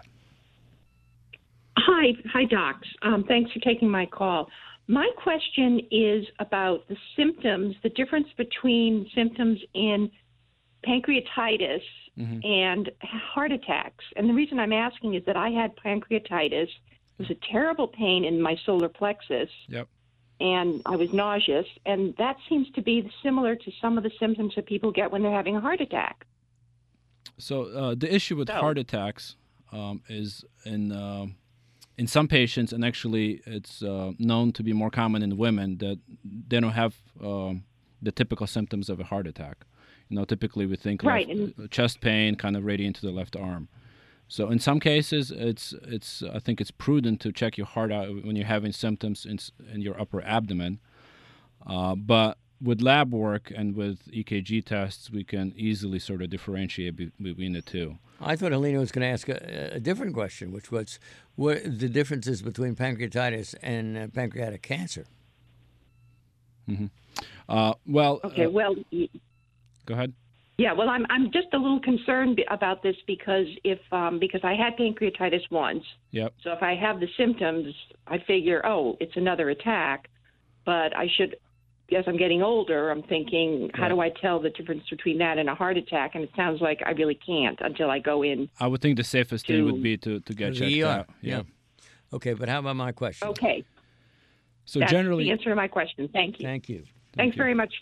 P: Hi, hi, docs. Um, thanks for taking my call. My question is about the symptoms, the difference between symptoms in pancreatitis mm-hmm. and heart attacks. And the reason I'm asking is that I had pancreatitis. It was a terrible pain in my solar plexus.
C: Yep.
P: And I was nauseous. And that seems to be similar to some of the symptoms that people get when they're having a heart attack.
C: So uh, the issue with so. heart attacks um, is in... Uh, In some patients, and actually it's uh, known to be more common in women, that they don't have uh, the typical symptoms of a heart attack. You know, typically we think
P: right.
C: left, uh, chest pain, kind of radiating to the left arm. So in some cases, it's it's I think it's prudent to check your heart out when you're having symptoms in, in your upper abdomen. Uh, but with lab work and with E K G tests, we can easily sort of differentiate be, between the two.
B: I thought Helena was going to ask a, a different question, which was what the differences between pancreatitis and uh, pancreatic cancer.
C: Mm-hmm. Uh, well.
P: Okay.
C: Uh,
P: well.
C: Go ahead.
P: Yeah. Well, I'm I'm just a little concerned about this because if um, because I had pancreatitis once.
C: Yep.
P: So if I have the symptoms, I figure, oh, it's another attack. But I should, as I'm getting older, I'm thinking, how do I tell the difference between that and a heart attack? And it sounds like I really can't until I go in.
C: I would think the safest
P: to,
C: thing would be to, to get checked
B: E R.
C: out.
B: Yeah. yeah. Okay, but how about my question?
P: Okay.
C: So
P: That's
C: generally,
P: the answer to my question. Thank you.
B: Thank you.
P: Thanks
C: Thank you.
P: very much.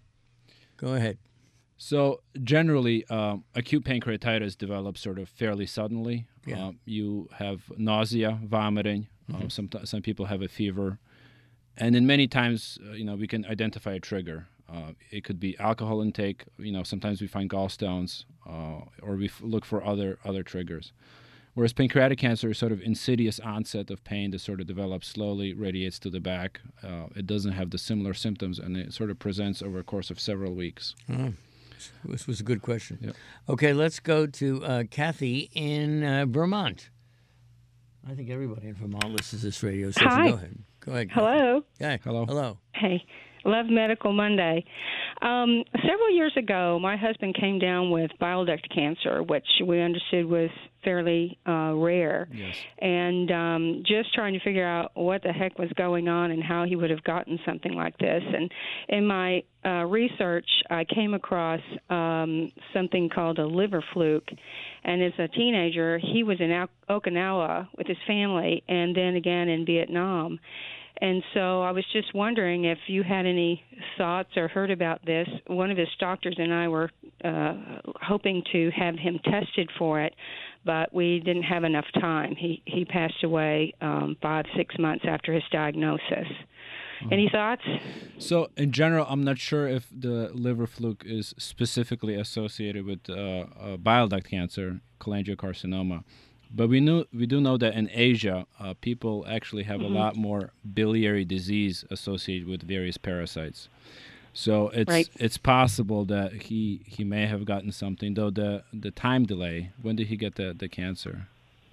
B: Go ahead.
C: So generally, um, acute pancreatitis develops sort of fairly suddenly.
B: Yeah.
C: Um, you have nausea, vomiting.
B: Mm-hmm.
C: Um, some some people have a fever, and then many times, uh, you know, we can identify a trigger. Uh, it could be alcohol intake. You know, sometimes we find gallstones, uh, or we f- look for other other triggers. Whereas pancreatic cancer is sort of insidious onset of pain that sort of develops slowly, radiates to the back. Uh, it doesn't have the similar symptoms, and it sort of presents over a course of several weeks.
B: Oh, this was a good question.
C: Yep.
B: Okay, let's go to uh, Kathy in uh, Vermont. I think everybody in Vermont listens to this radio, so
Q: Hi.
B: go ahead. Go ahead.
Q: Hello.
B: Hey.
C: Hello.
B: Hello.
Q: Hey. Love Medical Monday. Um, several years ago, my husband came down with bile duct cancer, which we understood was fairly uh, rare.
C: Yes.
Q: And um, just trying to figure out what the heck was going on and how he would have gotten something like this. And in my uh, research, I came across um, something called a liver fluke. And as a teenager, he was in Okinawa with his family and then again in Vietnam. And so I was just wondering if you had any thoughts or heard about this. One of his doctors and I were uh, hoping to have him tested for it, but we didn't have enough time. He he passed away um, five, six months after his diagnosis. Mm-hmm. Any thoughts?
C: So, in general, I'm not sure if the liver fluke is specifically associated with uh, uh, bile duct cancer, cholangiocarcinoma. But we knew we do know that in Asia, uh, people actually have mm-hmm. a lot more biliary disease associated with various parasites. So it's
Q: right.
C: it's possible that he, he may have gotten something. Though the the time delay, when did he get the, the cancer?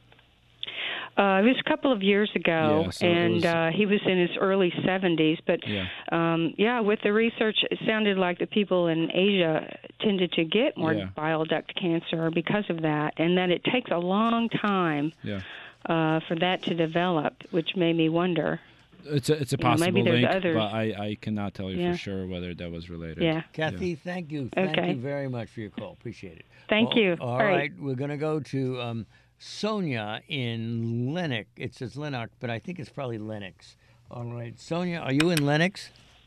Q: Uh, it was a couple of years ago,
C: yeah, so
Q: and
C: was,
Q: uh, he was in his early seventies. But
C: yeah.
Q: Um, yeah, with the research, it sounded like the people in Asia tended to get more
C: yeah.
Q: bile duct cancer because of that, and that it takes a long time
C: yeah.
Q: uh, for that to develop, which made me wonder.
C: It's a, it's a
Q: you know,
C: possible
Q: maybe there's
C: link,
Q: others.
C: but I, I cannot tell you
Q: yeah.
C: for sure whether that was related.
Q: Yeah.
B: Kathy,
C: yeah.
B: thank you. Thank
Q: okay.
B: you very much for your call. Appreciate it.
Q: Thank
B: well,
Q: you.
B: All,
Q: all
B: right.
Q: right.
B: We're going to go to um, Sonia in Lennox. It says Lennox, but I think it's probably Lennox. All right. Sonia, are you in Lennox?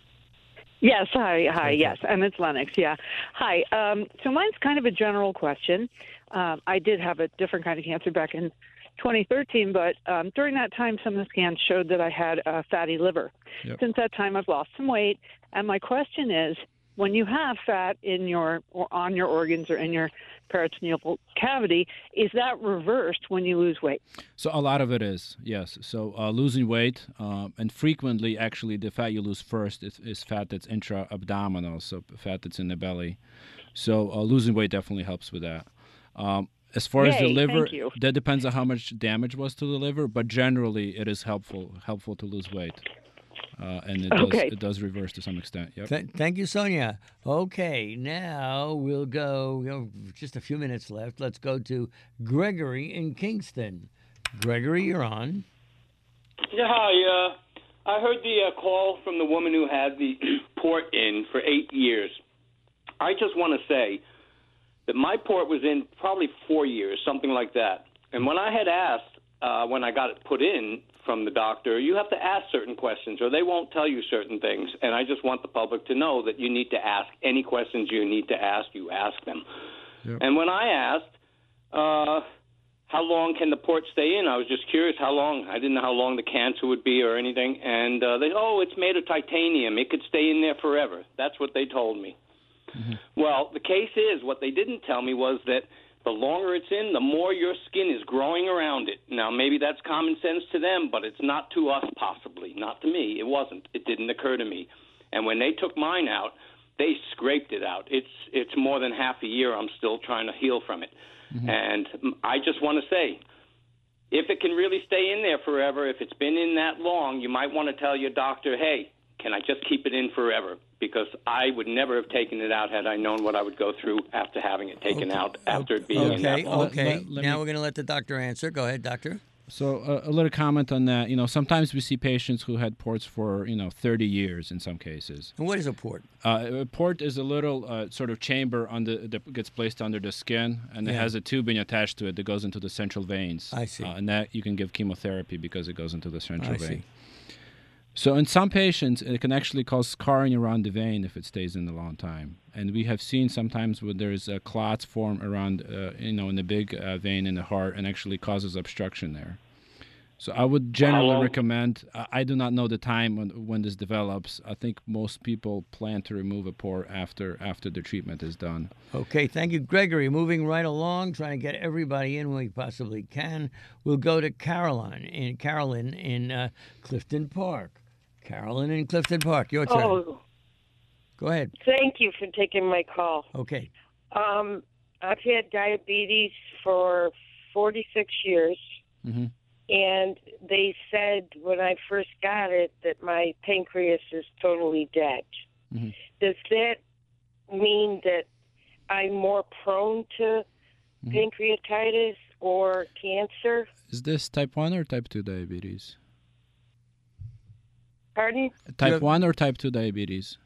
R: Yes. Hi. Hi. Yes. And it's Lennox. Yeah. Hi. Um, so mine's kind of a general question. Um, I did have a different kind of cancer back in twenty thirteen, but um, during that time, some of the scans showed that I had a fatty liver.
C: Yep.
R: Since that time, I've lost some weight. And my question is, when you have fat in your or on your organs or in your peritoneal cavity, is that reversed when you lose weight?
C: So a lot of it is, yes. So uh, losing weight, um, and frequently, actually, the fat you lose first is, is fat that's intra-abdominal, so fat that's in the belly. So uh, losing weight definitely helps with that. Um, as far
R: Yay,
C: as the liver,
R: thank you.
C: that depends on how much damage was to the liver, but generally, it is helpful helpful to lose weight. Uh, and it
R: okay.
C: does it does reverse to some extent. Yep.
B: Th- thank you, Sonia. Okay, now we'll go. We have just a few minutes left. Let's go to Gregory in Kingston. Gregory, you're on.
S: Yeah, hi. Uh, I heard the uh, call from the woman who had the port in for eight years. I just want to say that my port was in probably four years, something like that. And when I had asked, uh, when I got it put in from the doctor, you have to ask certain questions or they won't tell you certain things. And I just want the public to know that you need to ask any questions you need to ask, you ask them.
C: Yep.
S: And when I asked, uh, how long can the port stay in? I was just curious how long. I didn't know how long the cancer would be or anything. And uh, they, oh, it's made of titanium. It could stay in there forever. That's what they told me. Mm-hmm. Well, the case is, what they didn't tell me was that the longer it's in, the more your skin is growing around it. Now, maybe that's common sense to them, but it's not to us, possibly. Not to me. It wasn't. It didn't occur to me. And when they took mine out, they scraped it out. It's it's more than half a year I'm still trying to heal from it. Mm-hmm. And I just want to say, if it can really stay in there forever, if it's been in that long, you might want to tell your doctor, hey, can I just keep it in forever? Because I would never have taken it out had I known what I would go through after having it taken
B: Okay.
S: out, after it being in
B: Okay,
S: that long.
B: okay.
C: Let- let
B: now
C: me-
B: we're going to let the doctor answer. Go ahead, doctor.
C: So uh, a little comment on that. You know, sometimes we see patients who had ports for, you know, thirty years in some cases.
B: And what is a port?
C: Uh, a port is a little uh, sort of chamber under, that gets placed under the skin, and it
B: Yeah.
C: has a tubing attached to it that goes into the central veins.
B: I see.
C: Uh, and that you can give chemotherapy because it goes into the central
B: I
C: vein.
B: see.
C: So in some patients, it can actually cause scarring around the vein if it stays in a long time. And we have seen sometimes when there's uh, clots form around, uh, you know, in the big uh, vein in the heart and actually causes obstruction there. So I would generally
S: long-
C: recommend, I I do not know the time when, when this develops. I think most people plan to remove a port after after the treatment is done.
B: Okay, thank you, Gregory. Moving right along, trying to get everybody in when we possibly can. We'll go to Caroline in Carolyn in uh, Clifton Park. Carolyn in Clifton Park, your turn.
T: Oh,
B: Go ahead.
T: thank you for taking my call.
B: Okay.
T: Um, I've had diabetes for forty-six years,
C: Mm-hmm.
T: and they said when I first got it that my pancreas is totally dead.
C: Mhm.
T: Does that mean that I'm more prone to
C: Mhm.
T: pancreatitis or cancer?
C: Is this type one or type two diabetes?
T: Pardon?
C: Type one or type two diabetes?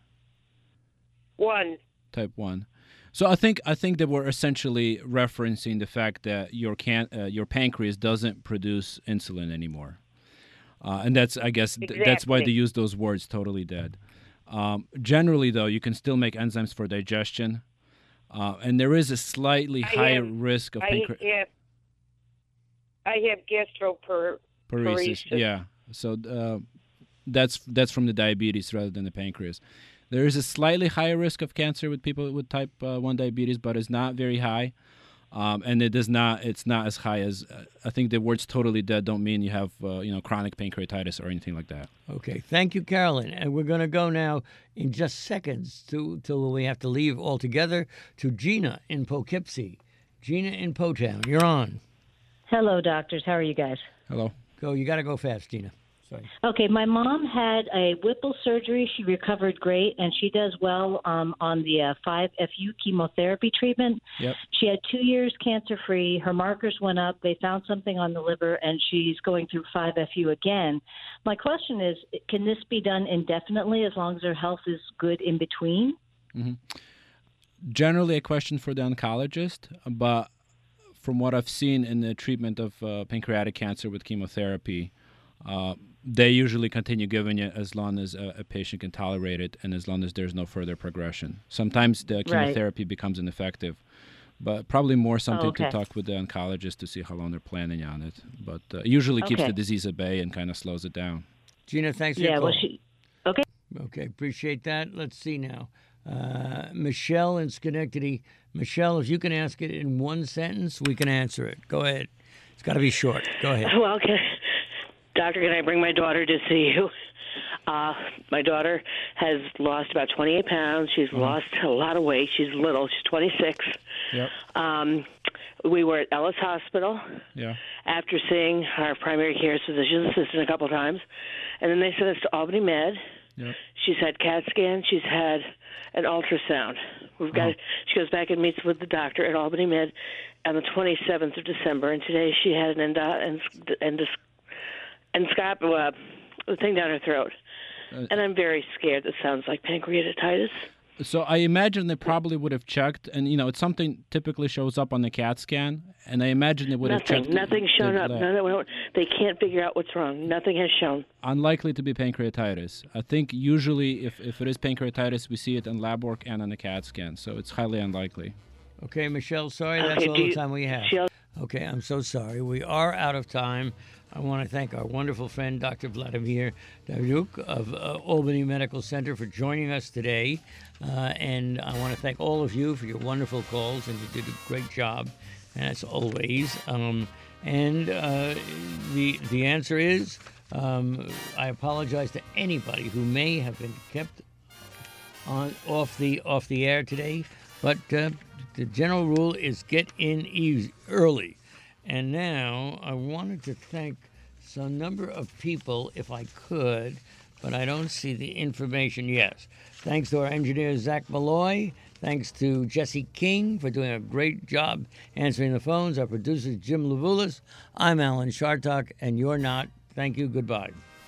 T: One.
C: Type one. So I think I think they were essentially referencing the fact that your can uh, your pancreas doesn't produce insulin anymore, uh, and that's I guess th- that's why they
T: Exactly.
C: use those words "totally dead." Um, generally, though, you can still make enzymes for digestion, uh, and there is a slightly
T: I
C: higher
T: have-
C: risk of
T: I
C: pancreas.
T: have, I have gastroparesis.
C: Paresis, yeah. So uh, that's that's from the diabetes rather than the pancreas. There is a slightly higher risk of cancer with people with type uh, one diabetes, but it's not very high, um, and it does not. It's not as high as uh, I think. The words "totally dead" don't mean you have uh, you know chronic pancreatitis or anything like that.
B: Okay, thank you, Carolyn. And we're going to go now in just seconds to till we have to leave altogether to Gina in Poughkeepsie. Gina in Potown, you're on.
U: Hello, doctors. How are you guys?
C: Hello.
B: Go. You got to go fast, Gina. Sorry.
U: Okay, my mom had a Whipple surgery. She recovered great, and she does well um, on the uh, five F U chemotherapy treatment.
C: Yep.
U: She had two years cancer-free. Her markers went up. They found something on the liver, and she's going through five F U again. My question is, can this be done indefinitely as long as her health is good in between?
C: hmm Generally, a question for the oncologist, but from what I've seen in the treatment of uh, pancreatic cancer with chemotherapy, uh, they usually continue giving it as long as a, a patient can tolerate it and as long as there's no further progression. Sometimes the chemotherapy becomes ineffective, but probably more something
U: Oh, okay.
C: to talk with the oncologist to see how long they're planning on it. But uh, usually keeps
U: Okay.
C: the disease at bay and kind of slows it down.
B: Gina, thanks for
U: Yeah,
B: your call.
U: well, she. Okay.
B: Okay, appreciate that. Let's see now. Uh, Michelle in Schenectady. Michelle, if you can ask it in one sentence, we can answer it. Go ahead. It's got to be short. Go ahead.
V: Well, can, doctor, can I bring my daughter to see you? Uh, my daughter has lost about twenty-eight pounds. She's lost a lot of weight. She's little. She's twenty-six.
C: Yep.
V: Um, we were at Ellis Hospital
C: Yeah.
V: after seeing our primary care physician assistant a couple of times, and then they sent us to Albany Med.
C: Yep.
V: She's had CAT scan. She's had an ultrasound. We've got. She goes back and meets with the doctor at Albany Med on the twenty-seventh of December, and today she had an endo and and endoscop uh, the thing down her throat.
C: Uh,
V: And I'm very scared. That sounds like pancreatitis.
C: So I imagine they probably would have checked, and you know, it's something typically shows up on the CAT scan, and I imagine they would have
V: Nothing.
C: checked.
V: Nothing's shown
C: the-
V: up.
C: the-
V: None of, they can't figure out what's wrong. Nothing has shown.
C: Unlikely to be pancreatitis. I think usually, if, if it is pancreatitis, we see it in lab work and on the CAT scan, so it's highly unlikely.
B: Okay, Michelle, sorry, that's
V: Okay,
B: all
V: do
B: the
V: you-
B: time we have.
V: She'll-
B: Okay, I'm so sorry. We are out of time. I want to thank our wonderful friend, Doctor Vladimir Davyuk of uh, Albany Medical Center for joining us today. Uh, and I want to thank all of you for your wonderful calls, and you did a great job, as always. Um, and uh, the, the answer is, um, I apologize to anybody who may have been kept on off the off the air today, but uh, the general rule is get in easy, early. And now I wanted to thank some number of people, if I could. but I don't see the information. Yes. Thanks to our engineer, Zach Malloy. Thanks to Jesse King for doing a great job answering the phones. Our producer, Jim Levulis. I'm Alan Chartock, and you're not. Thank you. Goodbye.